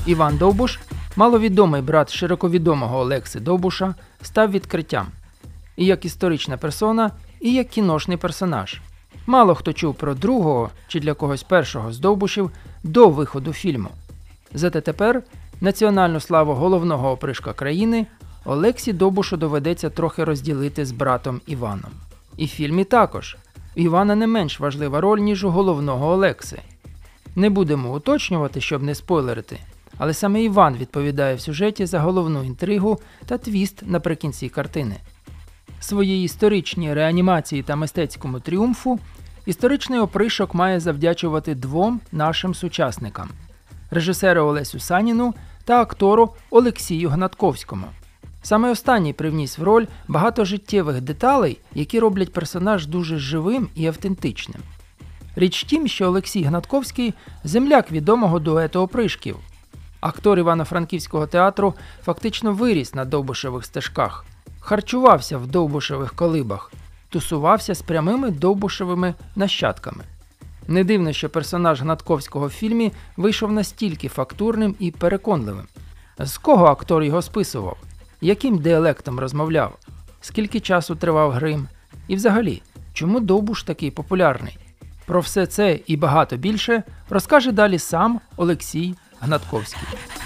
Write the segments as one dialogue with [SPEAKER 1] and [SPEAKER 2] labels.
[SPEAKER 1] Іван Довбуш, маловідомий брат широковідомого Олекси Довбуша, став відкриттям. І як історична персона, і як кіношний персонаж. Мало хто чув про другого, чи для когось першого з Довбушів, до виходу фільму. Зате тепер національну славу головного опришка країни Олексі Довбушу доведеться трохи розділити з братом Іваном. І в фільмі також. У Івана не менш важлива роль, ніж у головного Олекси. Не будемо уточнювати, щоб не спойлерити, але саме Іван відповідає в сюжеті за головну інтригу та твіст наприкінці картини. Своїй історичній реанімації та мистецькому тріумфу історичний опришок має завдячувати двом нашим сучасникам – режисеру Олесю Саніну та актору Олексію Гнатковському. Саме останній привніс в роль багато життєвих деталей, які роблять персонаж дуже живим і автентичним. Річ в тім, що Олексій Гнатковський – земляк відомого дуету опришків. Актор Івано-Франківського театру фактично виріс на Довбушевих стежках, харчувався в Довбушевих колибах, тусувався з прямими Довбушевими нащадками. Не дивно, що персонаж Гнатковського в фільмі вийшов настільки фактурним і переконливим. З кого актор його списував? Яким діалектом розмовляв? Скільки часу тривав грим? І взагалі, чому Довбуш такий популярний? Про все це і багато більше розкаже далі сам Олексій Гнатковський.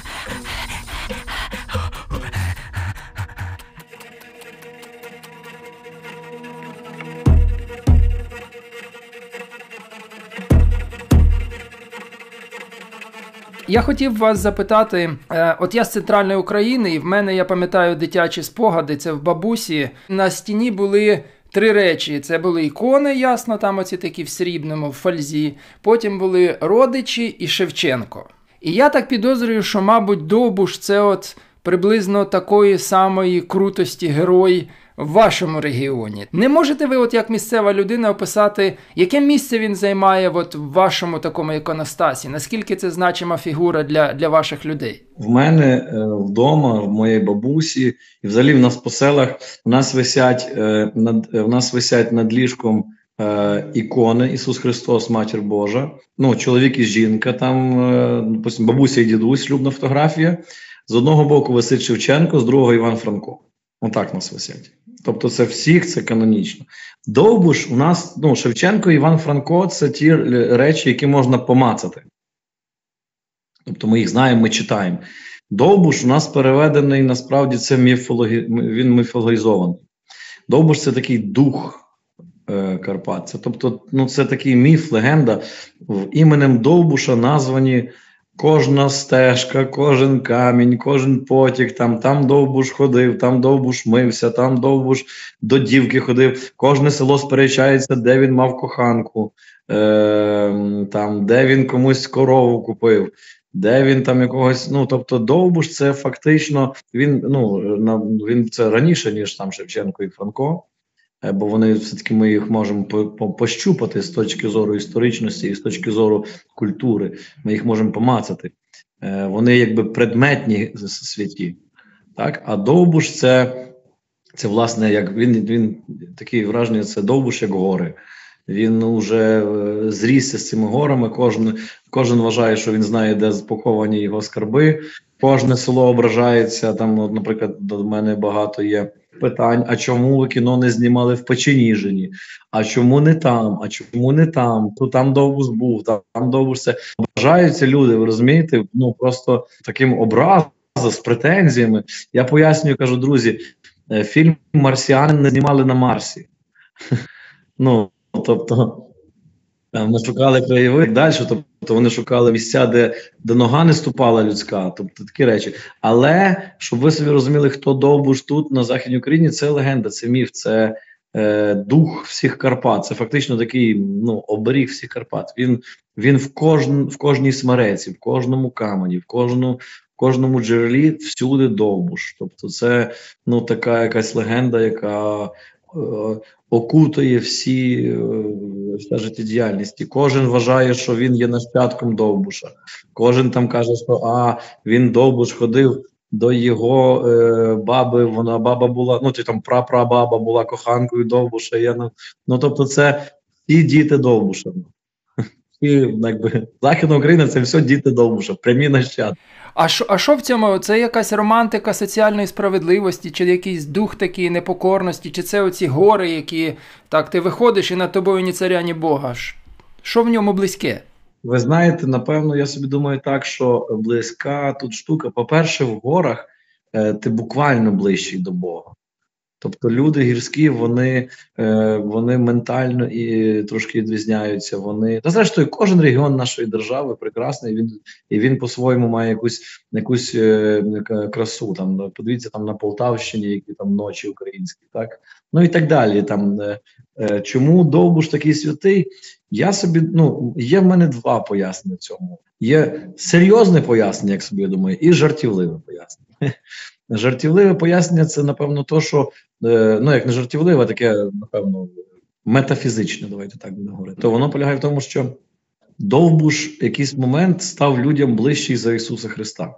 [SPEAKER 1] Я хотів вас запитати, от я з центральної України, і в мене, я пам'ятаю, дитячі спогади, це в бабусі. На стіні були 3 речі. Це були ікони, ясно, там оці такі в срібному, в фользі. Потім були родичі і Шевченко. І я так підозрюю, що, мабуть, Довбуш – це от приблизно такої самої крутості герой в вашому регіоні. Не можете ви, от як місцева людина, описати, яке місце він займає от в вашому такому іконостасі? Наскільки це значима фігура для ваших людей?
[SPEAKER 2] В мене вдома, в моїй бабусі, і взагалі в нас по селах, в нас висять над ліжком ікони Ісус Христос, Матір Божа. Ну, чоловік і жінка, там, бабуся і дідусь, шлюбна фотографія. З одного боку висить Шевченко, з другого Іван Франко. Отак нас висять. Тобто це всіх, це канонічно. Довбуш у нас, Шевченко і Іван Франко – це ті речі, які можна помацати. Тобто ми їх знаємо, ми читаємо. Довбуш у нас переведений, насправді, це він міфологізований. Довбуш – це такий дух Карпат. Тобто, це такий міф, легенда. Іменем Довбуша названі кожна стежка, кожен камінь, кожен потік, там Довбуш ходив, там Довбуш мився, там Довбуш до дівки ходив. Кожне село сперечається, де він мав коханку, де він комусь корову купив, де він там якогось, тобто Довбуш це фактично, він це раніше, ніж там Шевченко і Франко, бо вони все-таки ми їх можемо пощупати з точки зору історичності і з точки зору культури. Ми їх можемо помацати. Вони якби предметні святі. Так? А Довбуш це власне, як він таке враження, це Довбуш як гори. Він вже зрісся з цими горами, кожен вважає, що він знає, де поховані його скарби. Кожне село ображається, там, наприклад, до мене багато є питань, а чому ви кіно не знімали в Печеніжині, а чому не там, то там Довбуш був, там Довбуш це. Ображаються люди, ви розумієте, просто таким образом, з претензіями. Я пояснюю, кажу, друзі, фільм «Марсіанин» не знімали на Марсі. Тобто, ми шукали краєвид далі, тобто вони шукали місця, де нога не ступала людська, тобто такі речі. Але, щоб ви собі розуміли, хто Довбуш тут, на Західній Україні, це легенда, це міф, це дух всіх Карпат, це фактично такий, оберіг всіх Карпат. Він в кожній смереці, в кожному камені, в кожному джерелі, всюди Довбуш. Тобто це, така якась легенда, яка окутує всі життєдіяльності. Кожен вважає, що він є нащадком Довбуша. Кожен там каже, що він Довбуш ходив до його баби, баба була, там прапрабаба була коханкою Довбуша. Тобто це всі діти Довбуша. якби, Західна Україна – це все діти Довбуша, прямі нащадки.
[SPEAKER 1] А що в цьому? Це якась романтика соціальної справедливості, чи якийсь дух такий непокорності, чи це оці гори, які, так, ти виходиш і над тобою ні царя, ні Бога. Що в ньому близьке?
[SPEAKER 2] Ви знаєте, напевно, я собі думаю так, що близька тут штука. По-перше, в горах ти буквально ближчий до Бога. Тобто люди гірські, вони ментально і трошки відрізняються. Та зрештою, кожен регіон нашої держави прекрасний, і він по-своєму має якусь красу. Там, подивіться там на Полтавщині, які там ночі українські, так? Ну і так далі. Чому Довбуш такий святий? Є в мене два пояснення цьому. Є серйозне пояснення, як собі я думаю, і жартівливе пояснення. Жартівливе пояснення – це, напевно, то, що, як не жартівливе, таке, напевно, метафізичне, давайте так будемо говорити. То воно полягає в тому, що Довбуш в якийсь момент став людям ближчий за Ісуса Христа.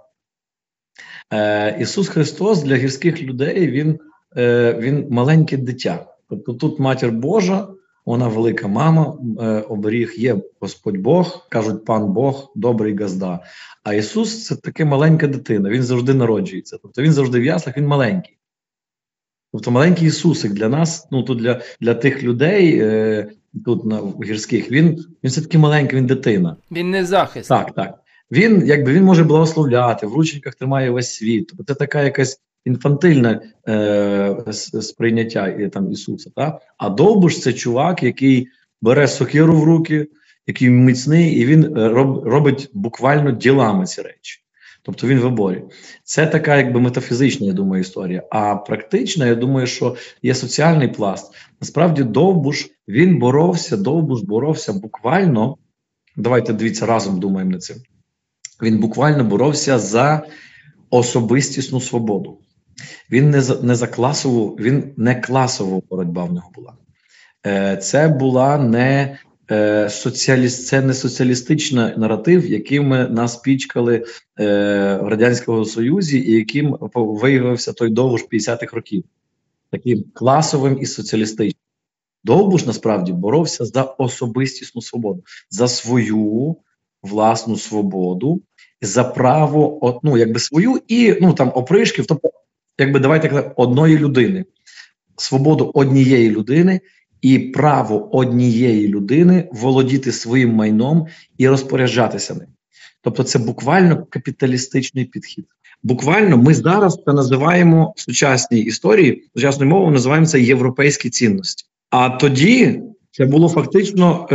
[SPEAKER 2] Ісус Христос для гірських людей, він маленьке дитя. Тобто тут Матір Божа, вона велика мама, оберіг є Господь Бог, кажуть пан Бог, добрий газда. А Ісус – це таке маленька дитина, він завжди народжується. Тобто він завжди в яслах, він маленький. Тобто маленький Ісусик для нас, тут для тих людей, тут гірських, він все-таки маленький, він дитина.
[SPEAKER 1] Він не захист.
[SPEAKER 2] Так. Він може благословляти, в рученьках тримає весь світ. Тобто це така якась інфантильне сприйняття Ісуса. Так? А Довбуш – це чувак, який бере сокиру в руки, який міцний, і він робить буквально ділами ці речі. Тобто він виборює. Це така якби метафізична, я думаю, історія. А практична, я думаю, що є соціальний пласт. Насправді Довбуш боровся буквально, давайте дивіться, разом думаємо над цим. Він буквально боровся за особистісну свободу. Він не класова боротьба в нього була. Це була не соціалістичний наратив, яким нас пічкали в Радянському Союзі і яким виявився той Довбуш 50-х років. Таким класовим і соціалістичним. Довбуш насправді боровся за особистісну свободу, за свою власну свободу, за право, свою і, опришків, тобто, давайте казати, одної людини. Свободу однієї людини і право однієї людини володіти своїм майном і розпоряджатися ним. Тобто це буквально капіталістичний підхід. Буквально ми зараз це називаємо в сучасній історії, сучасною мовою називаємо це європейські цінності. А тоді це було фактично,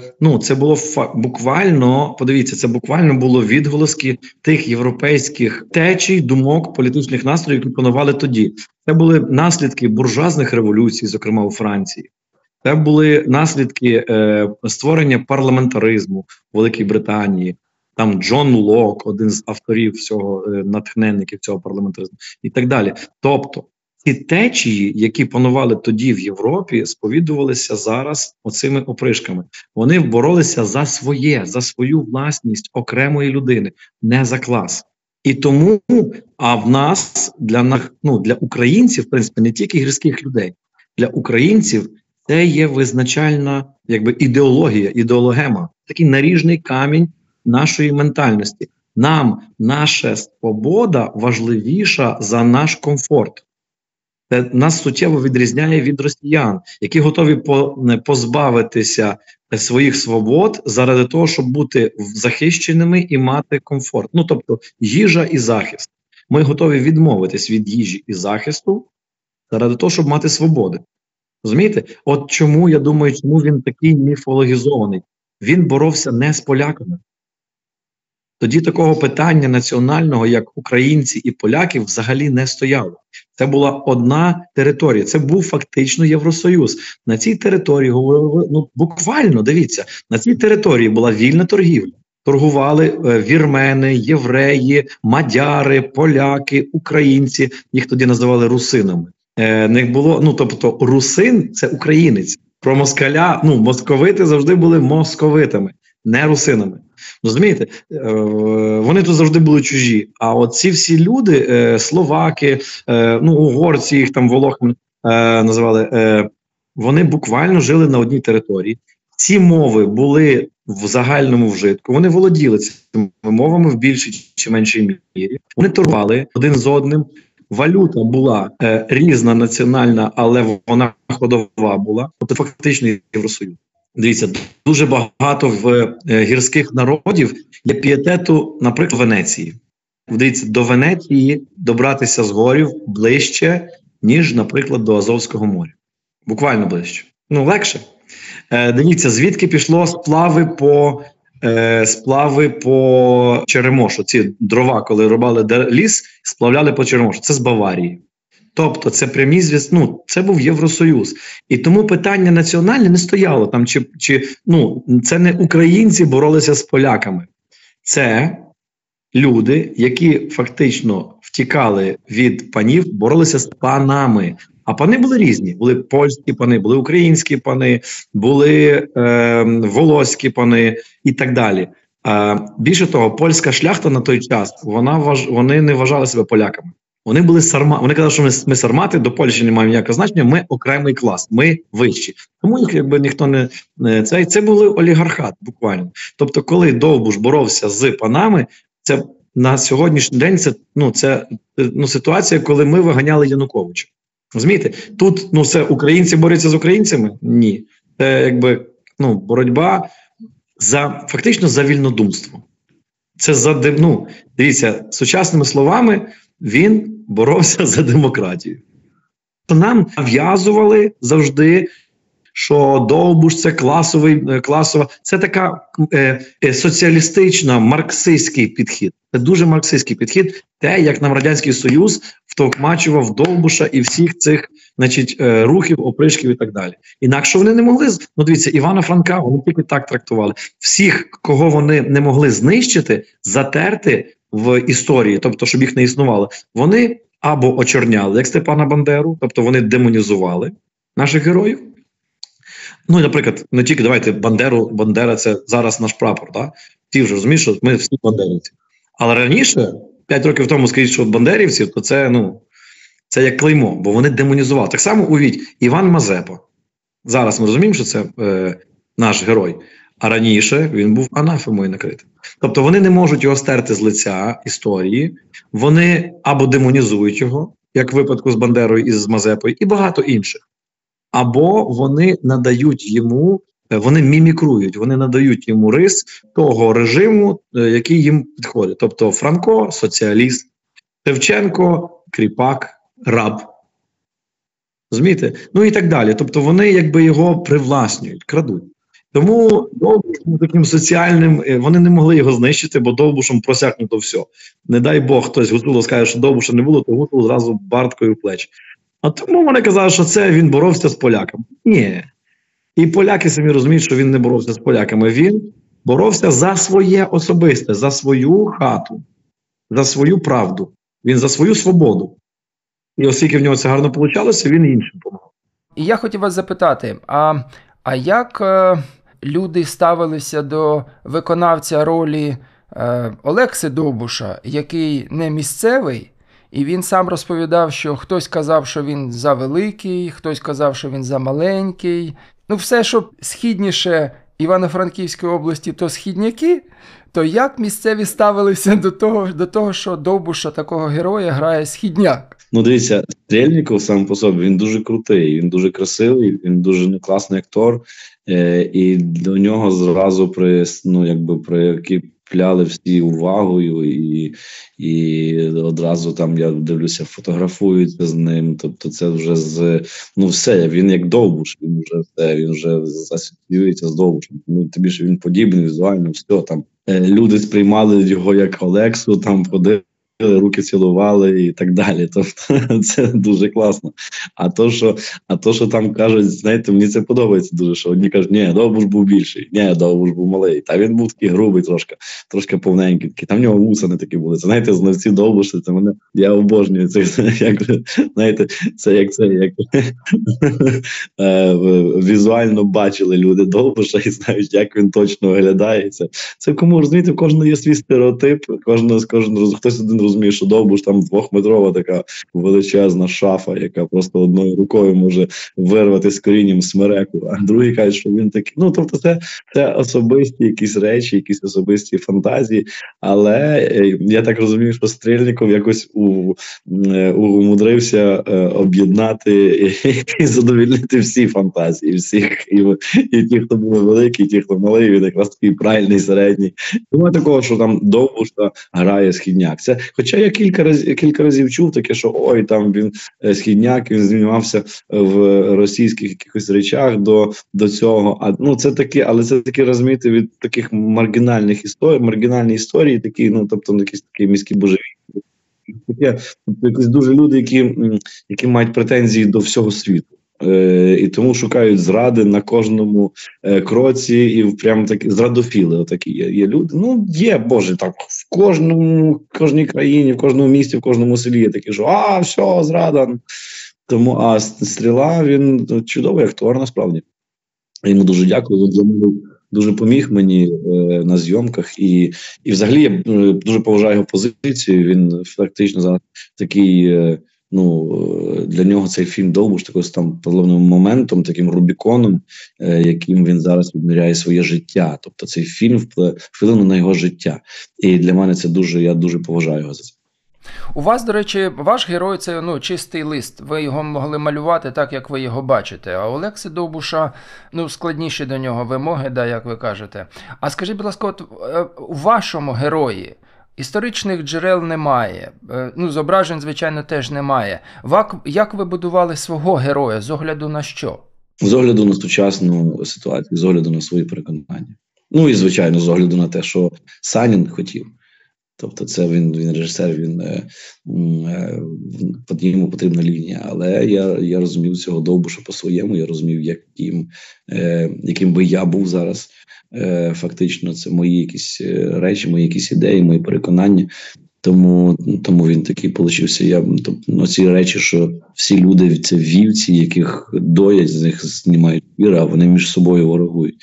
[SPEAKER 2] це буквально було відголоски тих європейських течій, думок, політичних настроїв, які панували тоді. Це були наслідки буржуазних революцій, зокрема у Франції. Це були наслідки створення парламентаризму в Великій Британії. Там Джон Лок, один з авторів цього, натхненників цього парламентаризму, і так далі. Тобто, ці течії, які панували тоді в Європі, сповідувалися зараз оцими опришками. Вони боролися за свою власність окремої людини, не за клас. І тому, в нас, для українців, в принципі, не тільки гірських людей, для українців це є визначальна ідеологія, ідеологема, такий наріжний камінь нашої ментальності. Нам наша свобода важливіша за наш комфорт. Це нас суттєво відрізняє від росіян, які готові позбавитися своїх свобод заради того, щоб бути захищеними і мати комфорт. Тобто їжа і захист. Ми готові відмовитись від їжі і захисту заради того, щоб мати свободи. Розумієте? От чому, я думаю, чому він такий міфологізований. Він боровся не з поляками. Тоді такого питання національного, як українці і поляки, взагалі не стояло. Це була одна територія, це був фактично Євросоюз. На цій території, буквально, дивіться, на цій території була вільна торгівля. Торгували вірмени, євреї, мадяри, поляки, українці, їх тоді називали русинами. Не було, тобто русин – це українець. Про москаля, московити завжди були московитами, не русинами. Розумієте? Вони тут завжди були чужі. А от ці всі люди, словаки, угорці, їх там волохами називали, вони буквально жили на одній території. ці мови були в загальному вжитку, вони володіли цими мовами в більшій чи меншій мірі, вони торгували один з одним, валюта була різна національна, але вона ходова була, тобто фактично Євросоюз. Дивіться, дуже багато в гірських народів є пієтету, наприклад, Венеції. Дивіться, до Венеції добратися з горів ближче, ніж, наприклад, до Азовського моря. Буквально ближче. Ну, легше. Дивіться, звідки пішло сплави по Черемошу. Ці дрова, коли рубали ліс, сплавляли по Черемошу. Це з Баварії. Тобто це прямі зв'язки, це був Євросоюз. І тому питання національне не стояло там, це не українці боролися з поляками. Це люди, які фактично втікали від панів, боролися з панами. А пани були різні. Були польські пани, були українські пани, були волоські пани і так далі. Більше того, польська шляхта на той час, вони не вважали себе поляками. Вони були вони казали, що ми сармати, до Польщі не маємо ніякого значення, ми окремий клас, ми вищі. Тому їх якби ніхто не... Це були олігархат, буквально. Тобто, коли Довбуш боровся з панами, це на сьогоднішній день це ситуація, коли ми виганяли Януковича. Розумієте? Тут все, українці борються з українцями? Ні. Це якби боротьба фактично за вільнодумство. Це дивіться, сучасними словами, він боровся за демократію. Нам нав'язували завжди, що Довбуш – це класова, це така соціалістична, марксистський підхід. Це дуже марксистський підхід, те, як нам Радянський Союз втовкмачував Довбуша і всіх цих, рухів, опришків і так далі. Інакше вони не могли, дивіться, Івана Франка, вони тільки так трактували. Всіх, кого вони не могли знищити, затерти в історії, тобто, щоб їх не існувало, вони або очорняли, як Степана Бандеру, тобто вони демонізували наших героїв. Наприклад, не тільки, давайте, Бандера – це зараз наш прапор, так? Ті вже розуміють, що ми всі бандерівці. Але раніше, 5 років тому, скажіть, що бандерівці, то це як клеймо, бо вони демонізували. Так само уявіть, Іван Мазепа. Зараз ми розуміємо, що це наш герой. А раніше він був анафемою накритим. Тобто вони не можуть його стерти з лиця історії, вони або демонізують його, як в випадку з Бандерою і з Мазепою, і багато інших. Або вони надають йому, вони мімікрують, вони надають йому рис того режиму, який їм підходить. Тобто Франко – соціаліст, Шевченко – кріпак, раб. Розумієте? І так далі. Тобто вони якби його привласнюють, крадуть. Тому Довбуш був таким соціальним, вони не могли його знищити, бо Довбушем просякнуто все. Не дай Бог, хтось Гуцулов скаже, що Довбуша не було, то Гуцул зразу барткою в плечі. А тому вони казали, що він боровся з поляками. Ні. І поляки самі розуміють, що він не боровся з поляками. Він боровся за своє особисте, за свою хату, за свою правду. Він за свою свободу. І оскільки в нього це гарно вийшло, він іншим допомагав.
[SPEAKER 1] І я хотів вас запитати, а як люди ставилися до виконавця ролі Олекси Довбуша, який не місцевий, і він сам розповідав, що хтось казав, що він завеликий, хтось казав, що він замаленький. Все, що східніше Івано-Франківської області, то східняки, то як місцеві ставилися до того, що Довбуша, такого героя, грає східняк?
[SPEAKER 3] Дивіться, Стрельніков сам по собі, він дуже крутий, він дуже красивий, він дуже класний актор, і до нього зразу прикипляли всі увагою, і одразу там, я дивлюся, фотографуються з ним, тобто це вже все, він як Довбуш, він вже асоціюється з Довбушем, тобі ж він подібний візуально, все, там, люди сприймали його як Олексу, там, ходили, руки цілували і так далі. Тобто це дуже класно. А то, що там кажуть, знаєте, мені це подобається дуже, що одні кажуть, ні, Довбуш був більший, ні, Довбуш був малий. Та він був такий грубий трошки повненький, такий. Там в нього вуса не такі були. Це, знаєте, знавці Довбуша, це мене, я обожнюю це, як, знаєте, це як візуально бачили люди Довбуша і знають, як він точно виглядає. Це кому, розумієте, в кожного є свій стереотип, хтось один розуміє розумієш, що Довбуш там 2-метрова така величезна шафа, яка просто одною рукою може вирвати з корінням смереку, а другий каже, що він такий. Ну, тобто це особисті якісь речі, якісь особисті фантазії, але я так розумію, що Стрельников якось умудрився об'єднати і задовольнити всі фантазії, всіх, і ті, хто були великі, і ті, хто малий, він якраз такий правильний, середній. Немає такого, що там Довбуш грає східняк. Це, хоча я кілька разів чув таке, що ой, там він східняк, він знімався в російських якихось речах до цього. Це таке, але це таке, розумієте, від таких маргінальні історії, такі, тобто якісь такі міські божевільні. Таке, якісь дуже люди, які мають претензії до всього світу. І тому шукають зради на кожному кроці, і прямо такі зрадофіли отакі є люди. Є, Боже, так, в кожній країні, в кожному місті, в кожному селі є такі, що все, зрада. Тому, а Стріла, він чудовий актор, насправді. Я йому дуже дякую, він дуже поміг мені на зйомках, і взагалі я дуже поважаю його позицію, він фактично зараз такий, для нього цей фільм Довбуш таким там певним моментом, таким Рубіконом, яким він зараз відміряє своє життя. Тобто цей фільм вплинув на його життя. І для мене це я дуже поважаю його за це.
[SPEAKER 1] У вас, до речі, ваш герой – це чистий лист. Ви його могли малювати так, як ви його бачите. А у Олекси Довбуша складніші до нього вимоги, як ви кажете. А скажіть, будь ласка, у вашому герої історичних джерел немає, зображень, звичайно, теж немає. Як ви будували свого героя, з огляду на що?
[SPEAKER 3] З огляду на сучасну ситуацію, з огляду на свої переконання. І, звичайно, з огляду на те, що Санін хотів. Тобто це він режисер, йому потрібна лінія. Але я розумів цього Довбуша по-своєму, я розумів, яким би я був зараз. Фактично, це мої якісь речі, мої якісь ідеї, мої переконання. Тому він такий получився. Ці речі, що всі люди – це вівці, яких доять, з них знімають шкіри, а вони між собою ворогують.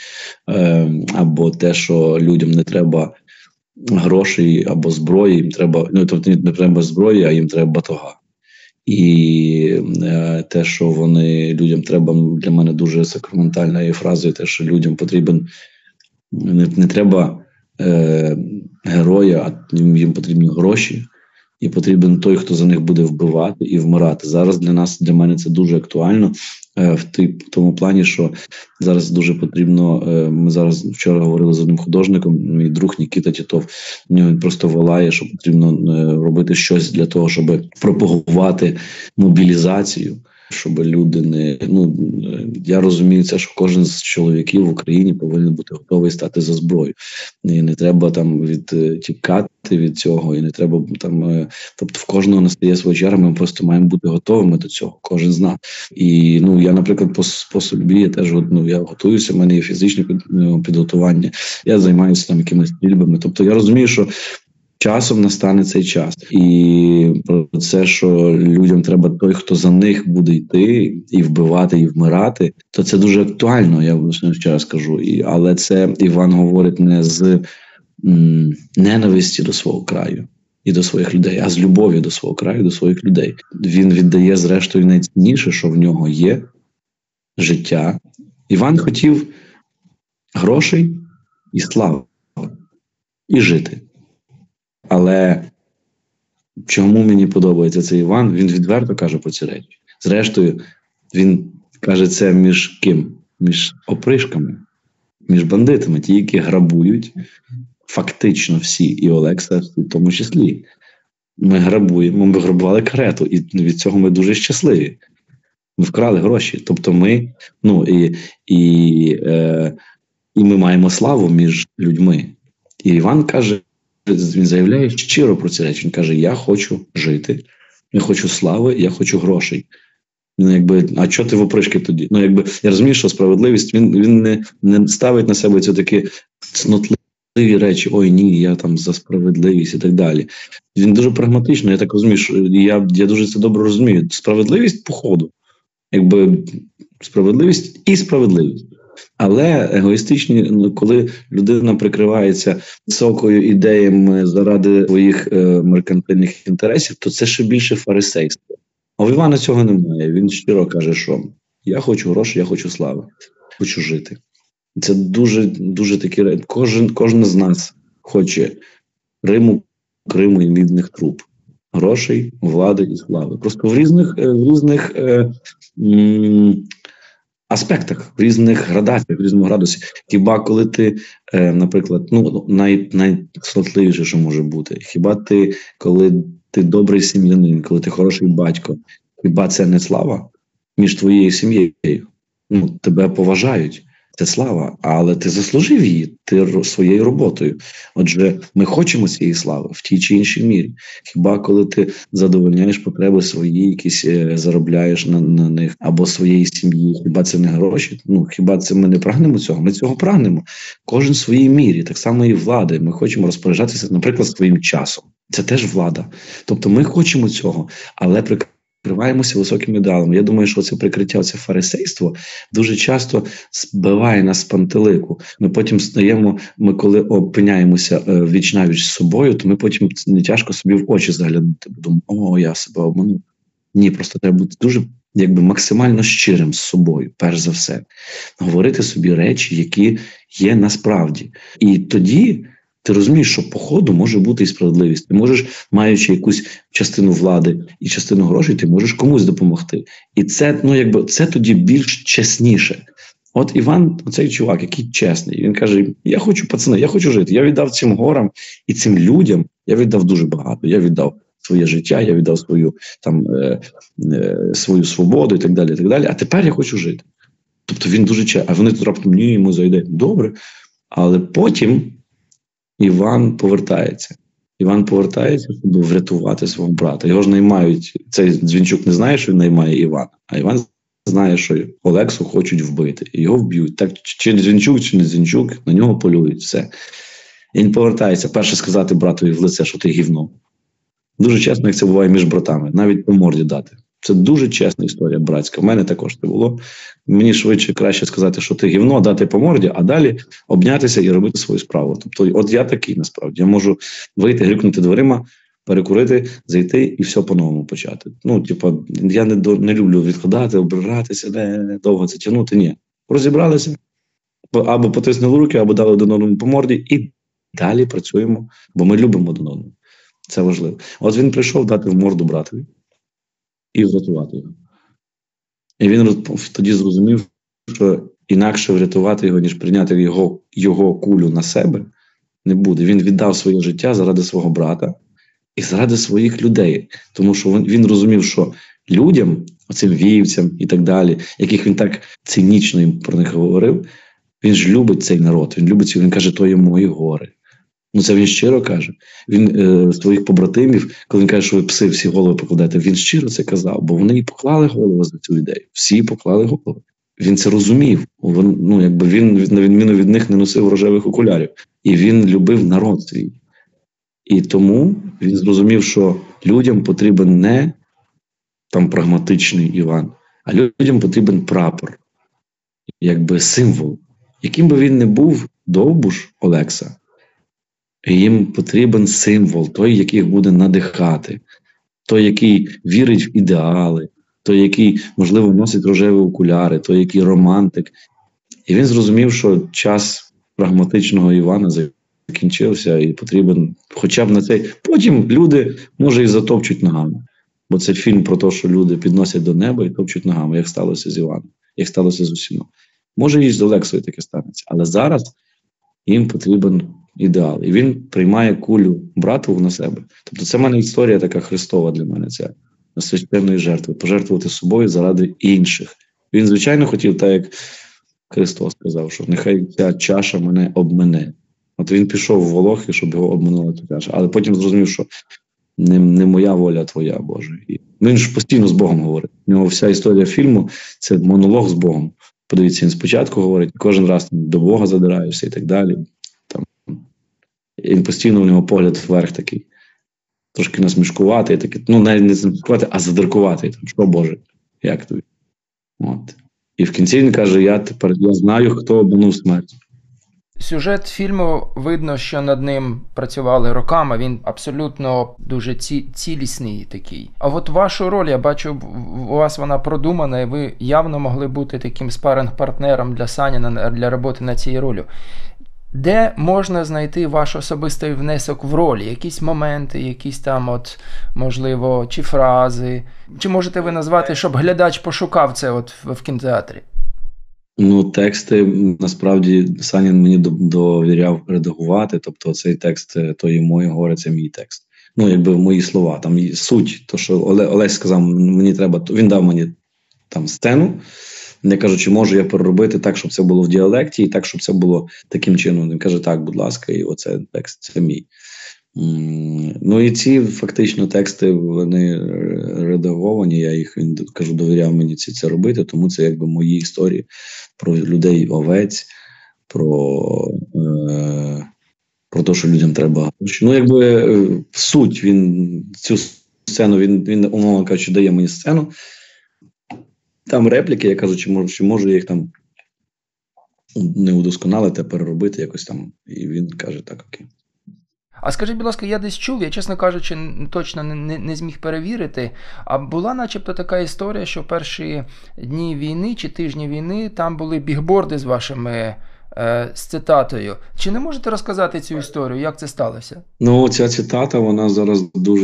[SPEAKER 3] Або те, що людям не треба грошей або зброї, їм треба, тобто не треба зброї, а їм треба батога. І те, що людям треба, для мене дуже сакраментальна є фраза, те, що людям потрібен, не треба героя, а їм потрібні гроші, і потрібен той, хто за них буде вбивати і вмирати. Зараз для мене це дуже актуально, в тому плані, що зараз дуже потрібно, ми зараз вчора говорили з одним художником, мій друг Нікіта Тітов, він просто волає, що потрібно робити щось для того, щоб пропагувати мобілізацію, щоб люди не... я розумію це, що кожен з чоловіків в Україні повинен бути готовий стати за зброю. І не треба там відтікати від цього, і не треба там... Тобто в кожного настає своя черга, ми просто маємо бути готовими до цього, кожен з нас. І, я, наприклад, по собі, я теж я готуюся, в мене є фізичне підготування, я займаюся там якимись стрільбами. Тобто я розумію, що часом настане цей час. І про це, що людям треба той, хто за них буде йти і вбивати, і вмирати, то це дуже актуально, я ще раз кажу. Але це Іван говорить не з ненависті до свого краю і до своїх людей, а з любові до свого краю, до своїх людей. Він віддає, зрештою, найцінніше, що в нього є – життя. Іван хотів грошей і слави. І жити. Але чому мені подобається цей Іван? Він відверто каже про ці речі. Зрештою, він каже це між ким? Між опришками, між бандитами, ті, які грабують фактично всі, і Олекса в тому числі. Ми грабували карету, і від цього ми дуже щасливі. Ми вкрали гроші. Тобто ми, і ми маємо славу між людьми. І Іван каже, він заявляє щиро про ці речі. Він каже, я хочу жити, я хочу слави, я хочу грошей. А чого ти в опришки тоді? Я розумію, що справедливість, він не ставить на себе ці такі цнотливі речі, ой, ні, я там за справедливість і так далі. Він дуже прагматично, я так розумію, що я дуже це добре розумію. Справедливість по ходу. Справедливість і справедливість. Але егоїстичні, коли людина прикривається високою ідеями заради своїх меркантильних інтересів, то це ще більше фарисейство. А в Івана цього немає. Він щиро каже, що я хочу грошей, я хочу слави, хочу жити. Це дуже, дуже такі речі. Кожен з нас хоче Риму, Криму і мідних труб. Грошей, влади і слави. Просто в різних аспектах, в різних градаціях, в різному градусі. Хіба коли ти, наприклад, найсотливіше, що може бути, хіба ти, коли ти добрий сім'янин, коли ти хороший батько, хіба це не слава між твоєю сім'єю? Тебе поважають. Це слава, але ти заслужив її своєю роботою. Отже, ми хочемо цієї слави в тій чи іншій мірі. Хіба коли ти задовольняєш потреби свої, якісь заробляєш на них, або своєї сім'ї, хіба це не гроші? Хіба це ми не прагнемо цього? Ми цього прагнемо. Кожен в своїй мірі, так само і влади. Ми хочемо розпоряджатися, наприклад, своїм часом. Це теж влада. Тобто ми хочемо цього, але прикриваємося високими ідеалами. Я думаю, що це прикриття, це фарисейство дуже часто збиває нас з пантелику. Ми потім ми коли опиняємося віч-навіч з собою, то ми потім не тяжко собі в очі заглянути. Думаю, я себе обманув. Ні, просто треба бути дуже максимально щирим з собою, перш за все. Говорити собі речі, які є насправді. І тоді ти розумієш, що по ходу може бути і справедливість. Ти можеш, маючи якусь частину влади і частину грошей, ти можеш комусь допомогти. І це, це тоді більш чесніше. От Іван, цей чувак, який чесний, він каже, я хочу жити. Я віддав цим горам і цим людям, я віддав дуже багато. Я віддав своє життя, я віддав свою свободу і так далі, і так далі. А тепер я хочу жити. Тобто він дуже чесний. А вони тут раптом, ні, йому зайде. Добре. Але потім Іван повертається, щоб врятувати свого брата. Його ж наймають, цей Дзвінчук не знає, що він наймає Івана, а Іван знає, що Олексу хочуть вбити. І його вб'ють. Так, чи Дзвінчук, чи не Дзвінчук, на нього полюють, все. І він повертається, перше сказати братові в лице, що ти гівно. Дуже чесно, як це буває між братами, навіть по морді дати. Це дуже чесна історія братська. У мене також це було. Мені швидше краще сказати, що ти гівно, дати по морді, а далі обнятися і робити свою справу. Тобто, от я такий, насправді. Я можу вийти, грюкнути дверима, перекурити, зайти і все по-новому почати. Я не люблю відкладати, обиратися, довго це тягнути. Ні. Розібралися, або потиснули руки, або дали один одному по морді, і далі працюємо, бо ми любимо один одного. Це важливо. От він прийшов дати в морду братові і врятувати його. І він тоді зрозумів, що інакше врятувати його, ніж прийняти його кулю на себе, не буде. Він віддав своє життя заради свого брата і заради своїх людей. Тому що він розумів, що людям, оцим віївцям і так далі, яких він так цинічно їм про них говорив, він ж любить цей народ, він любить цього, він каже, то є мої гори. Це він щиро каже. Він своїх побратимів, коли він каже, що ви пси всі голови покладете, він щиро це казав, бо вони і поклали голову за цю ідею. Всі поклали голову. Він це розумів. Він, на відміну від них, не носив рожевих окулярів. І він любив народ свій. І тому він зрозумів, що людям потрібен не прагматичний Іван, а людям потрібен прапор. Символ. Яким би він не був Довбуш Олекса, їм потрібен символ, той, який їх буде надихати, той, який вірить в ідеали, той, який, можливо, носить рожеві окуляри, той, який романтик. І він зрозумів, що час прагматичного Івана закінчився і потрібен хоча б на цей. Потім люди, може, і затопчуть ногами. Бо це фільм про те, що люди підносять до неба і топчуть ногами, як сталося з Іваном, як сталося з усіма. Може, і з Олексою таке станеться. Але зараз їм потрібен ідеал. І він приймає кулю братову на себе. Тобто це в мене історія така христова для мене, ця священної жертви. Пожертвувати собою заради інших. Він, звичайно, хотів, так як Христос сказав, що нехай ця чаша мене обмене. От він пішов в Волохи, щоб його обминула ця чаша. Але потім зрозумів, що не моя воля, твоя, Боже. І він ж постійно з Богом говорить. У нього вся історія фільму – це монолог з Богом. Подивіться, він спочатку говорить, кожен раз до Бога задираєшся і так далі. І він постійно у нього погляд вверх такий. Трошки насмішкуватий, такий, навіть не насмішкувати, а задиркуватий. Що, Боже, як тобі? От. І в кінці він каже: я знаю, хто обманув смерть.
[SPEAKER 1] Сюжет фільму, видно, що над ним працювали роками, він абсолютно дуже цілісний такий. А от вашу роль, я бачу, у вас вона продумана, і ви явно могли бути таким спаринг-партнером для Саніна для роботи над цією ролью. Де можна знайти ваш особистий внесок в роль? Якісь моменти, якісь там, от, можливо, чи фрази? Чи можете ви назвати, щоб глядач пошукав це от в кінотеатрі?
[SPEAKER 3] Ну, тексти, насправді, Санін мені довіряв редагувати, тобто цей текст «Тої моє горе» – це мій текст. Ну, якби мої слова, там суть, то, що Олесь сказав, мені треба, він дав мені там сцену, я кажу, чи можу я переробити так, щоб це було в діалекті, і так, щоб це було таким чином. Він каже, так, будь ласка, і оце текст, це мій. Ну і ці фактично тексти, вони редаговані, я їх, він кажу, довіряв мені це робити, тому це якби мої історії про людей овець, про те, що людям треба. Ну якби суть, він цю сцену, він умовно кажучи, дає мені сцену, там репліки, я кажу, чи можу я їх там не удосконалити, а переробити якось там, і він каже, так, окей.
[SPEAKER 1] А скажіть, будь ласка, я десь чув, я, чесно кажучи, точно не зміг перевірити, а була начебто така історія, що перші дні війни чи тижні війни там були бігборди з вашими з цитатою. Чи не можете розказати цю історію, як це сталося?
[SPEAKER 3] Ну, ця цитата, вона зараз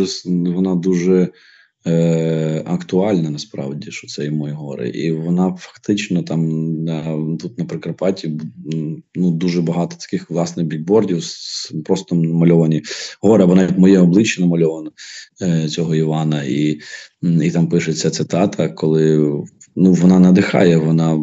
[SPEAKER 3] дуже актуальна, насправді, що це і мої гори. І вона фактично там, тут на Прикарпатті, ну, дуже багато таких, власне, бікбордів, просто намальовані гори, вона як моє обличчя намальовано, цього Івана, і там пишеться цитата, коли, ну, вона надихає,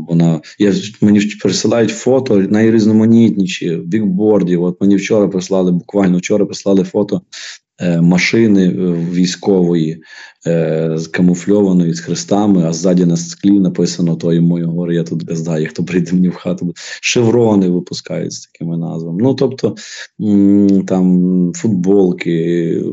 [SPEAKER 3] мені присилають фото найрізноманітніші бікбордів. От мені буквально вчора прислали фото машини військової, камуфльованої, з хрестами, а ззаді на склі написано «Тої мої гори, я тут газдаю, хто прийде мені в хату». Шеврони випускають з такими назвами. Ну, тобто, там, футболки.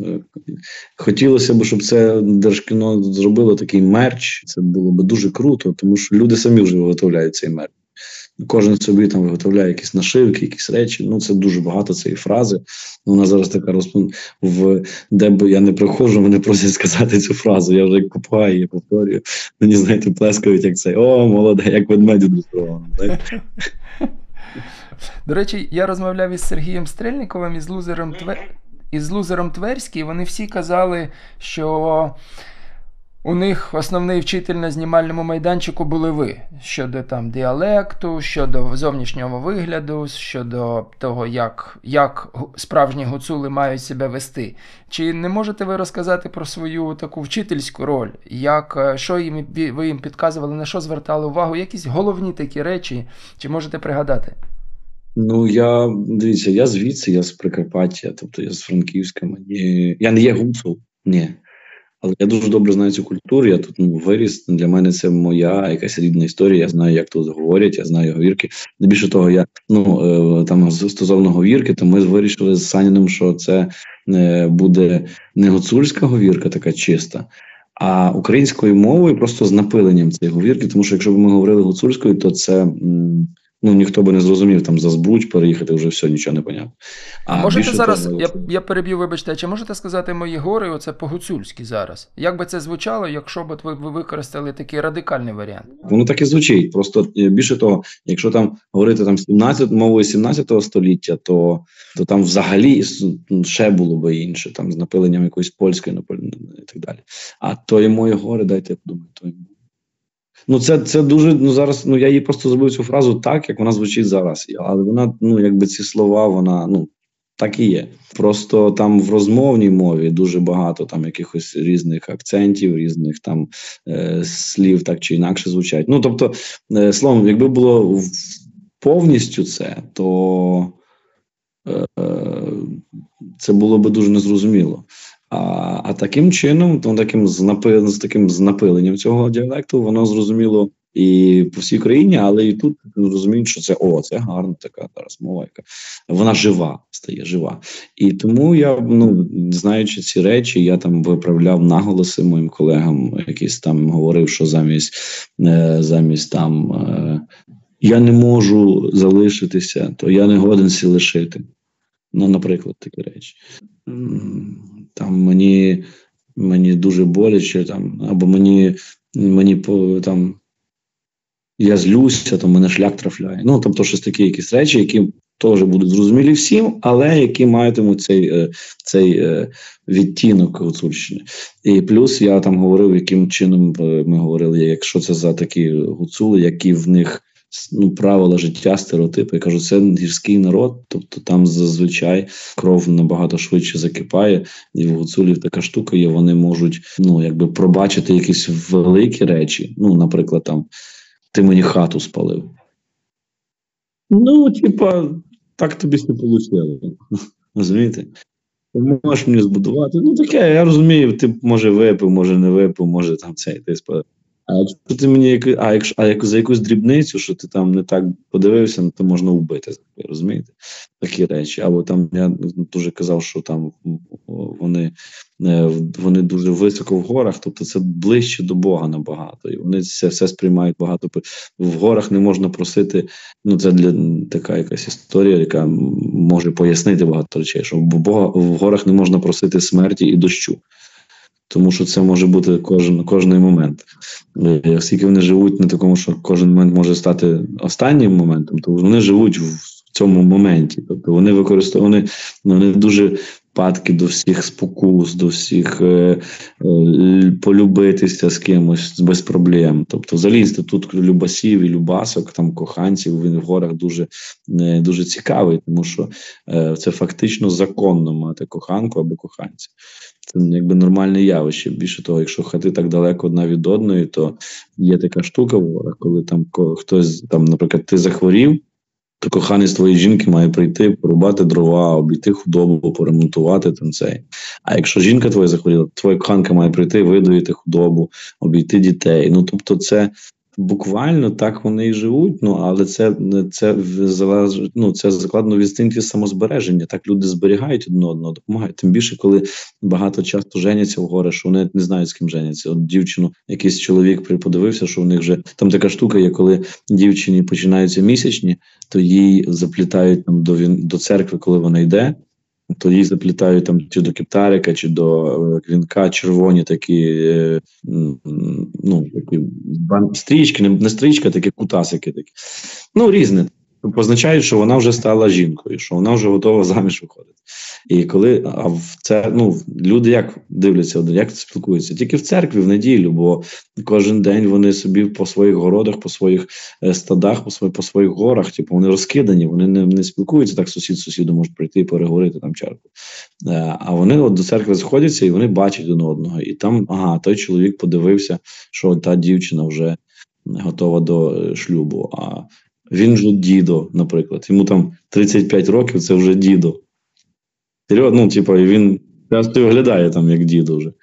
[SPEAKER 3] Хотілося б, щоб це Держкіно зробило такий мерч, це було б дуже круто, тому що люди самі вже виготовляють цей мерч. Кожен собі там виготовляє якісь нашивки, якісь речі. Ну, це дуже багато цієї фрази. Вона зараз така де б я не приходжу, мене просять сказати цю фразу. Я вже як попугай, я повторюю. Мені, знаєте, плескають, як це. О, молоде, як ведмедю достровано.
[SPEAKER 1] До речі, я розмовляв із Сергієм Стрельниковим, із Лузером Тверський. Вони всі казали, що у них основний вчитель на знімальному майданчику були ви. Щодо там діалекту, щодо зовнішнього вигляду, щодо того, як справжні гуцули мають себе вести. Чи не можете ви розказати про свою таку вчительську роль? Що ви їм підказували, на що звертали увагу? Якісь головні такі речі? Чи можете пригадати?
[SPEAKER 3] Ну, дивіться, я звідси, я з Прикарпаття, тобто я з Франківська. Я не є гуцул, ні. Але я дуже добре знаю цю культуру, я тут виріс, для мене це моя якась рідна історія, я знаю, як тут говорять, я знаю говірки. Більше того, там стосовно говірки, то ми вирішили з Саніним, що це буде не гуцульська говірка така чиста, а українською мовою просто з напиленням цієї говірки, тому що якщо б ми говорили гуцульською, то це... Ну, ніхто би не зрозумів, там за Збруч переїхати, вже все, нічого не понятно.
[SPEAKER 1] Можете зараз, того, я переб'ю, вибачте, чи можете сказати «Мої гори» оце по-гуцульськи зараз? Як би це звучало, якщо б ви використали такий радикальний варіант?
[SPEAKER 3] Воно так і звучить, просто більше того, якщо там говорити там мовою 17 століття, то там взагалі ще було би інше, там з напиленням якоїсь польської і так далі. А «Тої мої гори», дайте я подумаю, «Тої мої». Ну, це дуже, зараз, я їй просто зробив цю фразу так, як вона звучить зараз. Але вона, якби ці слова, вона, так і є. Просто там в розмовній мові дуже багато там якихось різних акцентів, різних там слів так чи інакше звучать. Ну, тобто, словом, якби було повністю це, то це було би дуже незрозуміло. А таким чином, з таким напиленням цього діалекту, воно зрозуміло і по всій країні, але і тут розуміють, що це гарна така зараз мова, яка вона жива, стає жива. І тому я, знаючи ці речі, я там виправляв наголоси моїм колегам, якийсь там говорив, що замість там я не можу залишитися, то я не годен сі лишити. Наприклад, такі речі. Там мені дуже боляче, там, або мені там я злюся, то мене шлях трафляє. Тобто, щось такі якісь речі, які теж будуть зрозумілі всім, але які матимуть цей відтінок гуцульщини. І плюс я там говорив, яким чином ми говорили, якщо це за такі гуцули, які в них правила життя, стереотипи. Я кажу, це гірський народ, тобто там зазвичай кров набагато швидше закипає, і в гуцулів така штука є, вони можуть, пробачити якісь великі речі. Наприклад, там, ти мені хату спалив. Так тобі не вийшло. Розумієте? Ти можеш мені збудувати. Таке, я розумію, ти, може, випив, може, не випив, може, там ти спалив. А якщо ти мені за якусь дрібницю, що ти там не так подивився, то можна вбити, розумієте? Такі речі. Або там я дуже казав, що там вони дуже високо в горах, тобто це ближче до Бога набагато. І вони все сприймають багато. В горах не можна просити, це така якась історія, яка може пояснити багато речей, що в горах не можна просити смерті і дощу. Тому що це може бути кожний момент. Оскільки вони живуть на такому, що кожен момент може стати останнім моментом, то вони живуть в цьому моменті. Тобто вони дуже падки до всіх спокус, до всіх полюбитися з кимось без проблем. Тобто залізти тут любасів і любасок, там коханців, він в горах дуже цікавий, тому що це фактично законно мати коханку або коханця. Це нормальне явище. Більше того, якщо хати так далеко одна від одної, то є така штука в горах, коли там хтось, наприклад, ти захворів, то коханець твоєї жінки має прийти, порубати дрова, обійти худобу, поремонтувати там цей. А якщо жінка твоя захворіла, твоя коханка має прийти, видоїти худобу, обійти дітей. Тобто це буквально так вони і живуть, але це закладено в інстинкті самозбереження. Так люди зберігають один одного, допомагають. Тим більше, коли багато часто женяться в гори, що вони не знають, з ким женяться. От дівчину, якийсь чоловік подивився, що в них вже там така штука є, коли дівчині починаються місячні, то їй заплітають там до церкви, коли вона йде. То їй заплітають там чи до кептарика, чи до вінка червоні такі, такі стрічки, не стрічка, такі кутасики такі. Різне. Позначають, що вона вже стала жінкою, що вона вже готова заміж виходити. І коли люди як дивляться, як спілкуються? Тільки в церкві, в неділю, бо кожен день вони собі по своїх городах, по своїх стадах, по своїх горах, вони розкидані, вони не спілкуються, так сусіду може прийти і переговорити там чарку. А вони до церкви сходяться і вони бачать один одного. І там, той чоловік подивився, що та дівчина вже готова до шлюбу, а він же дідо, наприклад. Йому там 35 років, це вже дідо. І він часто виглядає там як дідо вже.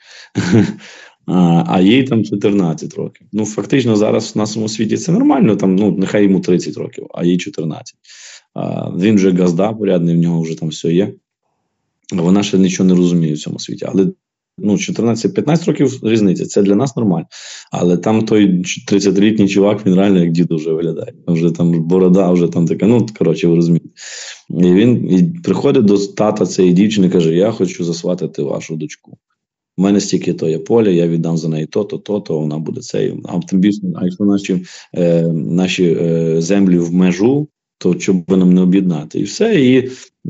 [SPEAKER 3] А їй там 14 років. Фактично зараз в нашому світі це нормально, нехай йому 30 років, а їй 14. Він вже газда порядний, в нього вже там все є. А вона ще нічого не розуміє в цьому світі. Але 14-15 років різниця, це для нас нормально. Але там той 30-літній чувак, він реально як дідо вже виглядає. Вже там борода, вже там така, ви розумієте. І він приходить до тата цієї дівчини і каже, я хочу засватати вашу дочку. У мене стільки то є поля, я віддам за неї то, вона буде цей. А тим більше, якщо наші землі в межу, то чому би нам не об'єднати? І все, її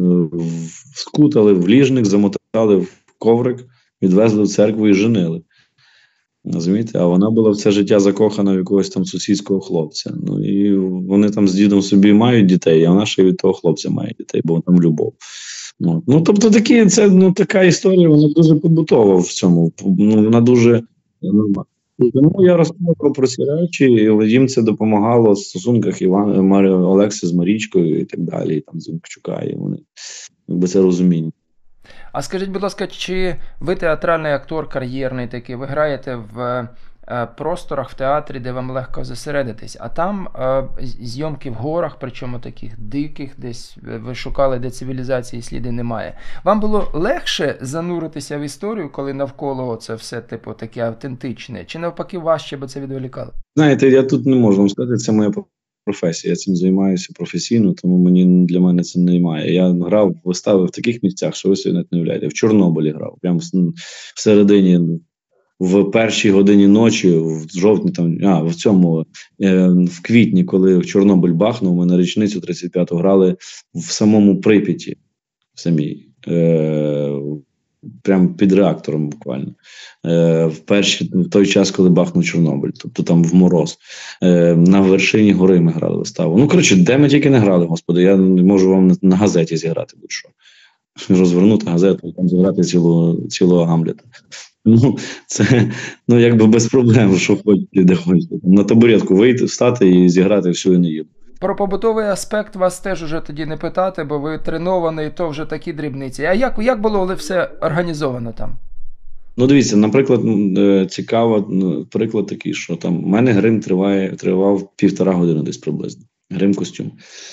[SPEAKER 3] скутали в ліжник, замотали в коврик, відвезли в церкву і женили. Розумієте? А вона була все життя закохана в якогось там сусідського хлопця. І вони там з дідом собі мають дітей, а вона ще від того хлопця має дітей, бо там любов. Тобто це така історія, вона дуже побутова в цьому. Вона дуже нормальна. Тому я розповідав про ці речі, і їм це допомагало в стосунках Олекси з Марічкою і так далі, і там з Вінкчука, і вони це розуміння.
[SPEAKER 1] А скажіть, будь ласка, чи ви театральний актор, кар'єрний такий, ви граєте в просторах в театрі, де вам легко зосередитись. А там зйомки в горах, причому таких диких, десь ви шукали, де цивілізації сліди немає. Вам було легше зануритися в історію, коли навколо це все типу таке автентичне? Чи навпаки важче, бо це відволікало?
[SPEAKER 3] Знаєте, я тут не можу вам сказати, це моя професія. Я цим займаюся професійно, тому для мене це немає. Я грав вистави в таких місцях, що ви собі навіть не уявляєте. В Чорнобилі грав, прямо всередині, в першій годині ночі, в жовтні, в квітні, коли Чорнобиль бахнув, ми на річницю 35-ту грали в самому Прип'яті, прямо під реактором буквально. В той час, коли бахнув Чорнобиль, тобто там в мороз. На вершині гори ми грали виставу. Де ми тільки не грали, господи, я можу вам на газеті зіграти будь-що. Розвернути газету, там зіграти цілого Гамлета. Це якби без проблем, що хочете, де хочете. На табуретку вийти, встати і зіграти всю Енеїду.
[SPEAKER 1] Про побутовий аспект вас теж уже тоді не питати, бо ви тренований, то вже такі дрібниці. А як було все організовано там?
[SPEAKER 3] Дивіться, наприклад, цікаво, приклад такий, що там в мене грим тривав 1,5 години десь приблизно. Грим-костюм.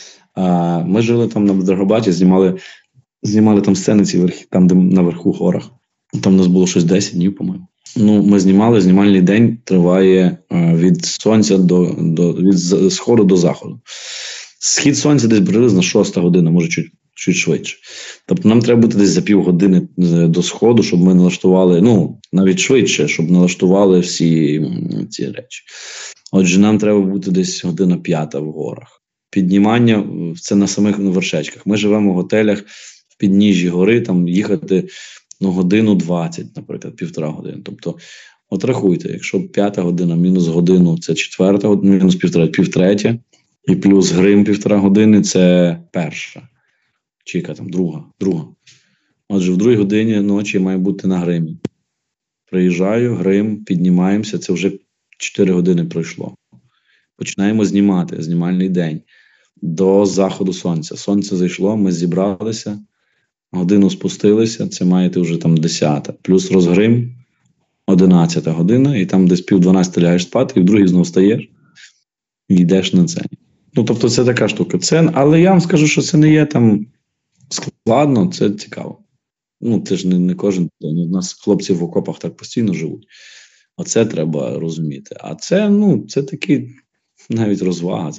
[SPEAKER 3] Ми жили там на Драгобаті, знімали там сцени там, де наверху в горах. Там у нас було щось 10 днів, по-моєму. Ми знімальний день триває від сонця від сходу до заходу. Схід сонця десь приблизно 6 година, може чуть швидше. Тобто нам треба бути десь за півгодини до сходу, щоб ми налаштували, навіть швидше, щоб налаштували всі ці речі. Отже, нам треба бути десь 1:05 в горах. Піднімання – це на самих вершечках. Ми живемо в готелях в підніжжі гори, там їхати 1:20, наприклад, 1,5 години. Тобто, от рахуйте, якщо 5 година мінус годину – це 4 година, мінус 1,5, і плюс грим 1,5 години – це перша. Чи яка там, друга. Отже, в 2 годині ночі має бути на гримі. Приїжджаю, грим, піднімаємося, це вже 4 години пройшло. Починаємо знімати, знімальний день. До заходу сонця. Сонце зайшло, ми зібралися, годину спустилися, це маєте вже там 10. Плюс розгрим, 11 година, і там десь 11:30 лягаєш спати, і в 2 знову встаєш і йдеш на це. Тобто це така штука. Але я вам скажу, що це не є там складно, це цікаво. Це ж не кожен день. У нас хлопці в окопах так постійно живуть. Оце треба розуміти. А це такі навіть розвага.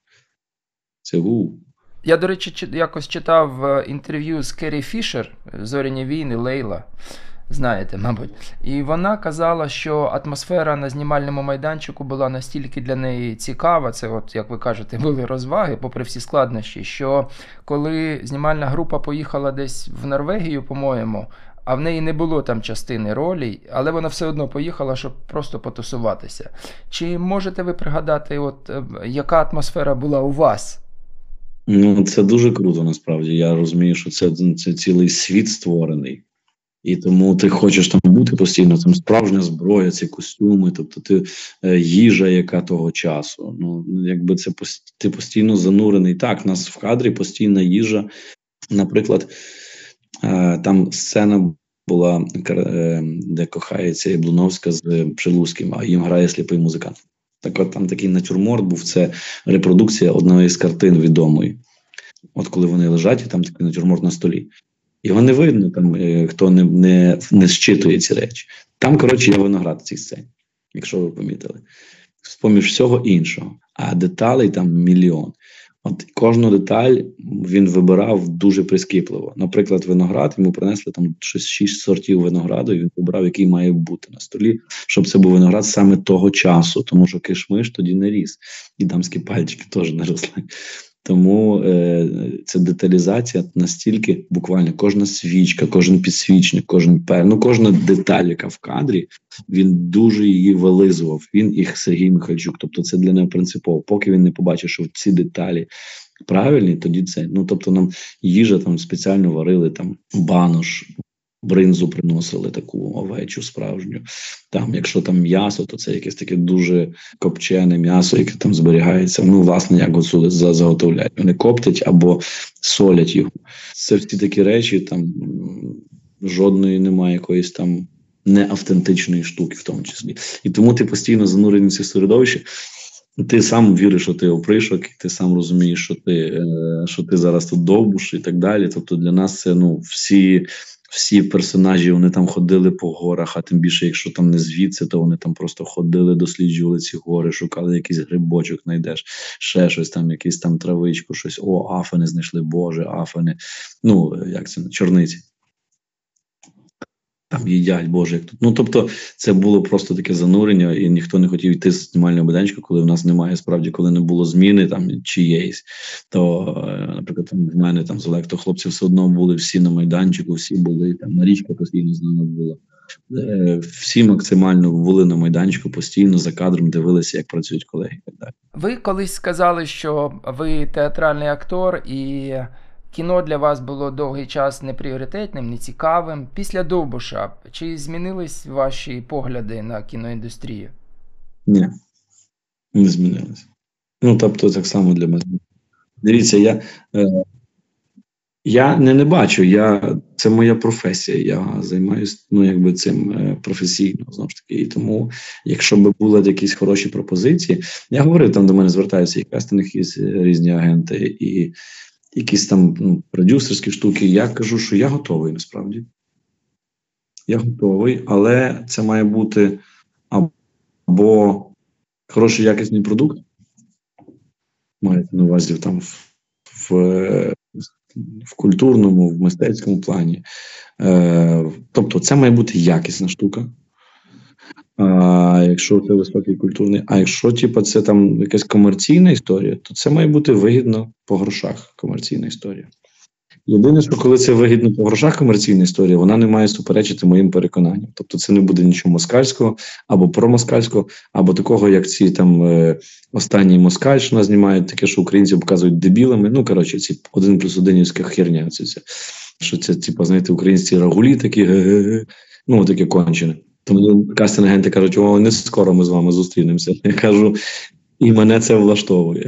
[SPEAKER 1] Я, до речі, якось читав інтерв'ю з Керрі Фішер, «Зоряні війни», Лейла, знаєте, мабуть. І вона казала, що атмосфера на знімальному майданчику була настільки для неї цікава, це як ви кажете, були розваги, попри всі складнощі, що коли знімальна група поїхала десь в Норвегію, по-моєму, а в неї не було там частини ролей, але вона все одно поїхала, щоб просто потусуватися. Чи можете ви пригадати, яка атмосфера була у вас?
[SPEAKER 3] Це дуже круто, насправді. Я розумію, що це цілий світ створений. І тому ти хочеш там бути постійно, там справжня зброя, ці костюми, тобто їжа, яка того часу. Якби ти постійно занурений. Так, у нас в кадрі постійна їжа. Наприклад, там сцена була, де кохається Яблуновська з Прилуцьким, а їм грає сліпий музикант. Так от там такий натюрморт був, це репродукція одної з картин відомої. От коли вони лежать, і там такий натюрморт на столі. Його не видно, там, хто не зчитує ці речі. Там, є виноград в цій сцені, якщо ви помітили. З-поміж всього іншого. А деталей там мільйон. От кожну деталь він вибирав дуже прискіпливо. Наприклад, виноград, йому принесли там 6 сортів винограду, і він вибрав, який має бути на столі, щоб це був виноград саме того часу, тому що кишмиш тоді не ріс. І дамські пальчики теж не росли. Тому ця деталізація настільки, буквально кожна свічка, кожен підсвічник, кожна деталь, яка в кадрі, він дуже її вилизував. Він і Сергій Михальчук. Тобто це для нього принципово. Поки він не побачив, що ці деталі правильні, тоді це. Тобто нам їжа там спеціально варили, там банош, бринзу приносили таку овечу справжню. Там, якщо там м'ясо, то це якесь таке дуже копчене м'ясо, яке там зберігається. Власне, як гуцули заготовляють. Вони коптять або солять його. Це всі такі речі, там жодної немає якоїсь там неавтентичної штуки в тому числі. І тому ти постійно занурений в це середовище, ти сам віриш, що ти опришок, і ти сам розумієш, що ти зараз тут довбуш і так далі. Тобто для нас це, всі персонажі, вони там ходили по горах, а тим більше, якщо там не звідси, то вони там просто ходили, досліджували ці гори, шукали якийсь грибочок, знайдеш, ще щось там, якийсь там травичку, щось, афини знайшли, боже, афини, чорниці. Там їдять, боже, як тут. Тобто, це було просто таке занурення, і ніхто не хотів йти з знімального майданчика, коли в нас немає, справді, коли не було зміни там чиєїсь. То, наприклад, в мене там з Олег, то хлопці все одно були всі на майданчику, всі були, там Марічка постійно з нами була. Всі максимально були на майданчику, постійно за кадром дивилися, як працюють колеги. І так далі.
[SPEAKER 1] Ви колись сказали, що ви театральний актор, і кіно для вас було довгий час непріоритетним, нецікавим. Після Довбуша чи змінились ваші погляди на кіноіндустрію?
[SPEAKER 3] Ні, не змінилось. Тобто, так само для мене. Дивіться, я не бачу, це моя професія, я займаюся цим професійно, знову ж таки, і тому, якщо б були якісь хороші пропозиції, я говорив, там до мене звертаються і кастинги, різні агенти, і якісь там продюсерські штуки, я кажу, що я готовий насправді. Я готовий, але це має бути або хороший якісний продукт, маєте на увазі там в культурному, в мистецькому плані. Тобто це має бути якісна штука. Якщо це високий культурний, а якщо це там якась комерційна історія, то це має бути вигідно по грошах комерційна історія. Єдине, що коли це вигідно по грошах комерційна історія, вона не має суперечити моїм переконанням. Тобто це не буде нічого москальського, або промоскальського, або такого, як ці там останній москаль, що нас знімають, таке, що українці показують дебілами. Ці 1+1 херня. Що це, знаєте, українські рагулі такі, таке кончене. Тому кастинг-агенти кажуть, не скоро ми з вами зустрінемося. Я кажу, і мене це влаштовує.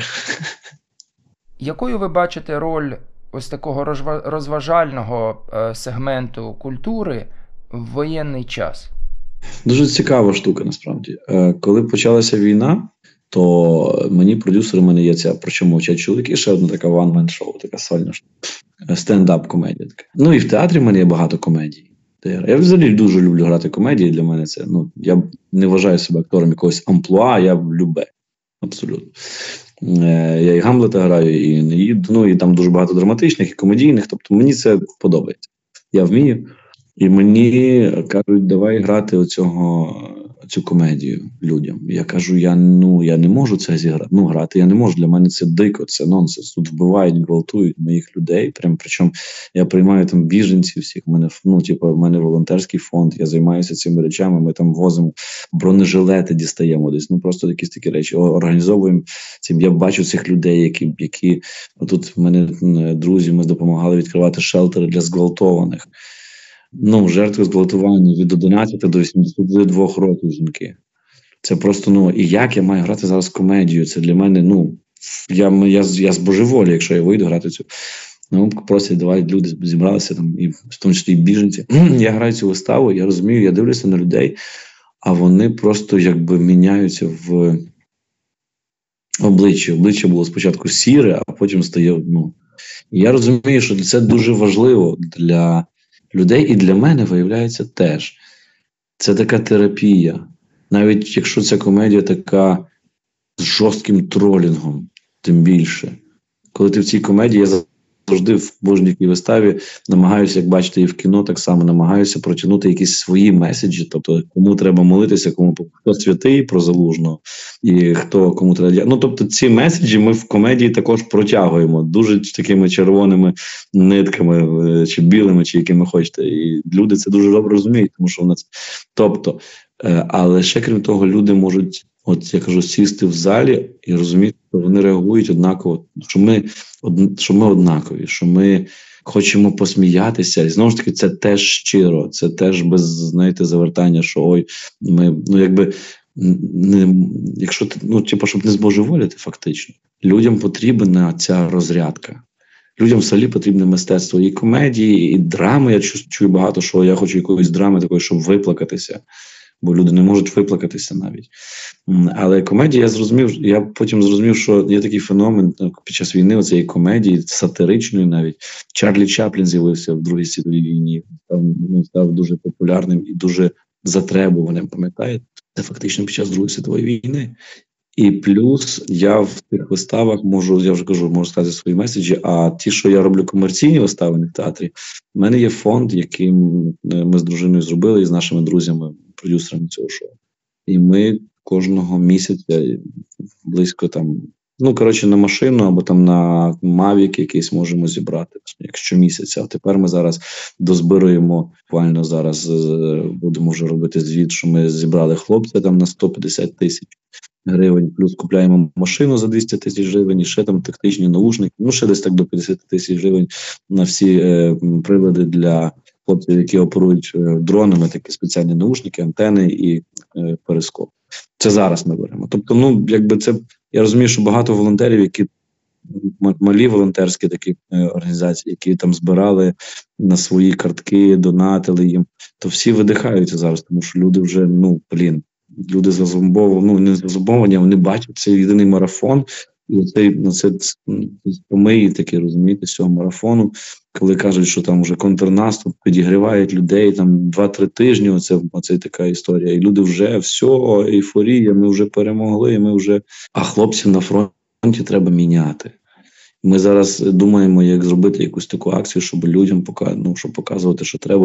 [SPEAKER 1] Якою ви бачите роль ось такого розважального сегменту культури в воєнний час?
[SPEAKER 3] Дуже цікава штука, насправді. Коли почалася війна, то продюсери, в мене є ця «Про що мовчать чоловіки», і ще одна така one-man-шоу, така сольна штука. Стендап-комедія така. І в театрі в мене є багато комедій. Я взагалі дуже люблю грати комедії, для мене це, я не вважаю себе актором якогось амплуа, я любе, абсолютно. Я і Гамлета граю, і Неїду, і там дуже багато драматичних, і комедійних, тобто мені це подобається. Я вмію, і мені кажуть, давай грати цю комедію людям. Я кажу, я не можу це зіграти, грати я не можу, для мене це дико, це нонсенс, тут вбивають, гвалтують моїх людей, причому я приймаю там біженців всіх, в мене волонтерський фонд, я займаюся цими речами, ми там возимо бронежилети, дістаємо десь, просто якісь такі речі, організовуємо цим, я бачу цих людей, які тут в мене друзі, ми допомагали відкривати шелтери для зґвалтованих. Жертви зґвалтування від 11 до 82 років жінки. Це просто, і як я маю грати зараз комедію? Це для мене, я збожеволію, якщо я вийду грати цю. Просять, давай, люди зібралися, там, і в тому числі і біженці. Я граю цю виставу, я розумію, я дивлюся на людей, а вони просто міняються в обличчя. Обличчя було спочатку сіре, а потім стає, І я розумію, що це дуже важливо для людей, і для мене, виявляється, теж. Це така терапія. Навіть якщо ця комедія така з жорстким тролінгом, тим більше. Коли ти в цій комедії, я завжди в кожній виставі намагаюся, як бачите, і в кіно так само намагаюся протягнути якісь свої меседжі, тобто кому треба молитися, хто святий про Залужного, і кому треба... тобто ці меседжі ми в комедії також протягуємо дуже такими червоними нитками, чи білими, чи якими хочете. І люди це дуже добре розуміють, тому що в нас... Тобто, але ще крім того, люди можуть, я кажу, сісти в залі і розуміти, що вони реагують однаково, що ми однакові, що ми хочемо посміятися. І знову ж таки, це теж щиро, це теж без, завертання, що якщо ти, щоб не збожеволіти фактично. Людям потрібна ця розрядка. Людям взагалі потрібне мистецтво і комедії, і драми. Я чую багато, що я хочу якоїсь драми такої, щоб виплакатися. Бо люди не можуть виплакатися навіть. Але комедія, я потім зрозумів, що є такий феномен під час війни, оцієї комедії, сатиричної навіть. Чарлі Чаплін з'явився в Другій світовій війні, став дуже популярним і дуже затребуваним, пам'ятаєте? Це фактично під час Другої світової війни. І плюс я в тих виставах можу сказати свої меседжі, а ті, що я роблю комерційні вистави в театрі, в мене є фонд, який ми з дружиною зробили і з нашими друзями, продюсерами цього шоу. І ми кожного місяця близько на машину або на Mavic якийсь можемо зібрати, якщо місяця. А тепер ми зараз дозбируємо, буквально зараз будемо вже робити звіт, що ми зібрали хлопця на 150 тисяч гривень, плюс купляємо машину за 200 тисяч гривень, і ще тактичні наушники, ще десь до 50 тисяч гривень на всі прилади для хлопців, які оперують дронами, такі спеціальні наушники, антени і перископ. Це зараз ми беремо. Тобто, я розумію, що багато волонтерів, які малі волонтерські такі організації, які там збирали на свої картки, донатили їм, то всі видихаються зараз, тому що люди вже, люди не зазомбовані, вони бачать цей єдиний марафон, і це помиї такі, розумієте, з цього марафону, коли кажуть, що там вже контрнаступ, підігрівають людей, 2-3 тижні, оце така історія, і люди вже, все, ейфорія, ми вже перемогли, а хлопців на фронті треба міняти. Ми зараз думаємо, як зробити якусь таку акцію, щоб людям щоб показувати,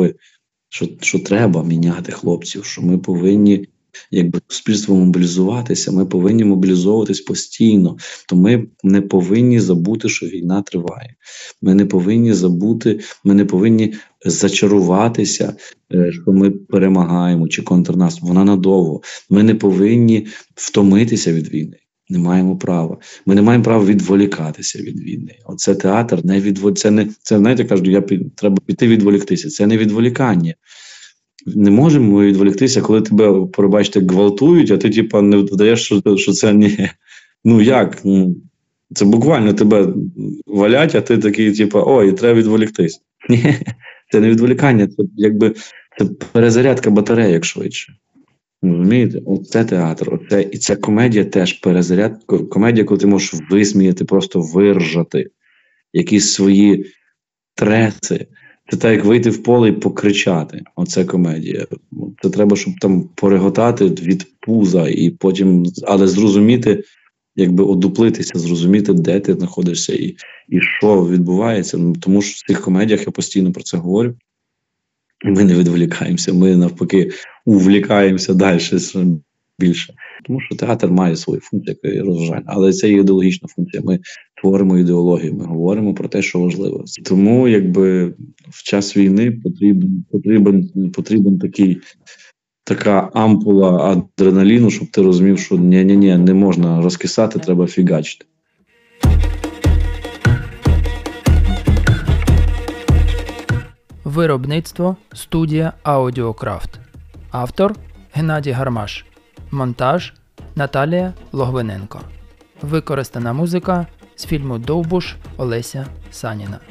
[SPEAKER 3] що треба міняти хлопців, що ми повинні суспільство мобілізуватися, ми повинні мобілізовуватись постійно, то ми не повинні забути, що війна триває. Ми не повинні забути, ми не повинні зачаруватися, що ми перемагаємо, чи контрнаступ, вона надовго. Ми не повинні втомитися від війни. Не маємо права. Ми не маємо права відволікатися від війни. Оце театр, це знаєте, кажуть, треба піти відволіктися. Це не відволікання. Не можемо ми відволіктися, коли тебе, пробачте, гвалтують, а ти, не додаєш, що це ні. Як? Це буквально тебе валять, а ти такий, ой, треба відволіктись. Ні, це не відволікання, це перезарядка батарейок швидше. Розумієте? Оце театр, і ця комедія теж перезарядка. Комедія, коли ти можеш висміяти, просто виржати якісь свої треси. Це так, як вийти в поле і покричати. Оце комедія. Це треба, щоб там пореготати від пуза і потім, але зрозуміти, одуплитися, зрозуміти, де ти знаходишся і що відбувається. Тому що в цих комедіях я постійно про це говорю. Ми не відволікаємося, ми навпаки увлікаємося далі більше. Тому що театр має свою функцію, яка є розважальна, але це ідеологічна функція. Ми творимо ідеологію, ми говоримо про те, що важливо. Тому, в час війни потрібен така ампула адреналіну, щоб ти розумів, що не можна розкисати, треба фігачити.
[SPEAKER 1] Виробництво студія Аудіокрафт. Автор Геннадій Гармаш. Монтаж Наталія Логвиненко. Використана музика з фільму «Довбуш» Олеся Саніна.